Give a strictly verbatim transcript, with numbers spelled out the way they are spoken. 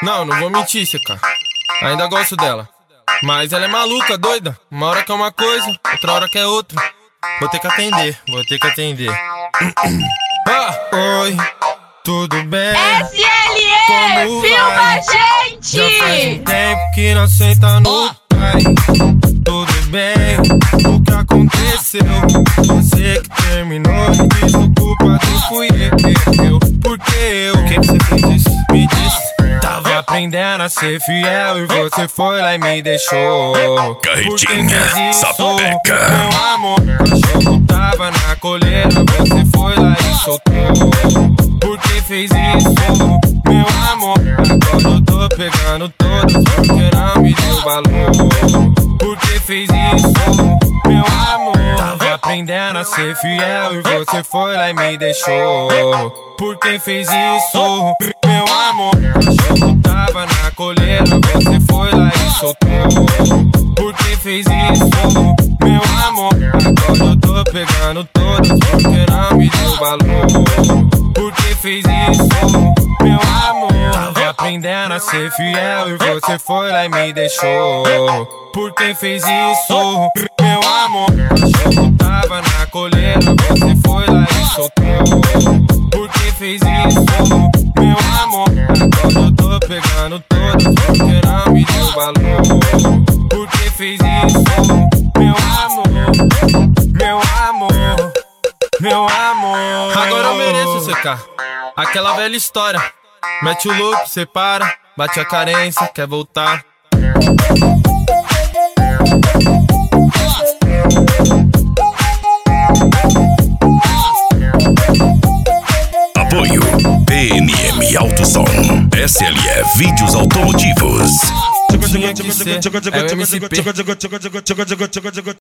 Não, não vou mentir, C K. Ainda gosto dela. Mas ela é maluca, doida. Uma hora quer uma coisa, outra hora quer outra. Vou ter que atender, vou ter que atender. Ah, oi, tudo bem? S L E, Como filma vai? a gente! Já faz um tempo que não senta no pai. Tudo bem? O que aconteceu? Você que terminou e diz o culpado fui eu. Por que eu? Por que você fez isso? Me diz. Tava aprendendo a ser fiel e você foi lá e me deixou. Carretinha, sapeca. Meu amor, o cachorro tava na coleira, você foi lá e soltou. Por que fez isso? Meu amor, agora eu tô pegando todas porque não me deu valor. Por que fez isso? Meu amor, tava aprendendo a ser fiel e você foi lá e me deixou. Por que fez isso? Meu amor, o cachorro tava na coleira, você foi lá e soltou. Por que fez isso? Meu amor, agora eu tô pegando todas porque não me deu valor. Por que fez isso? Meu amor, tava aprendendo a ser fiel e você foi lá e me deixou. Por que fez isso? Meu amor, o cachorro tava na coleira, você foi lá e soltou. Por que fez isso? Meu amor, agora eu tô pegando todas porque não me deu valor. Por que fez isso? Meu amor, meu amor, meu amor. Agora eu mereço, C K. Aquela velha história. Mete o louco, separa, bate a carência, quer voltar. Apoio P N M Autosom, S L E Vídeos Automotivos. Tinha que ser, é o M C P.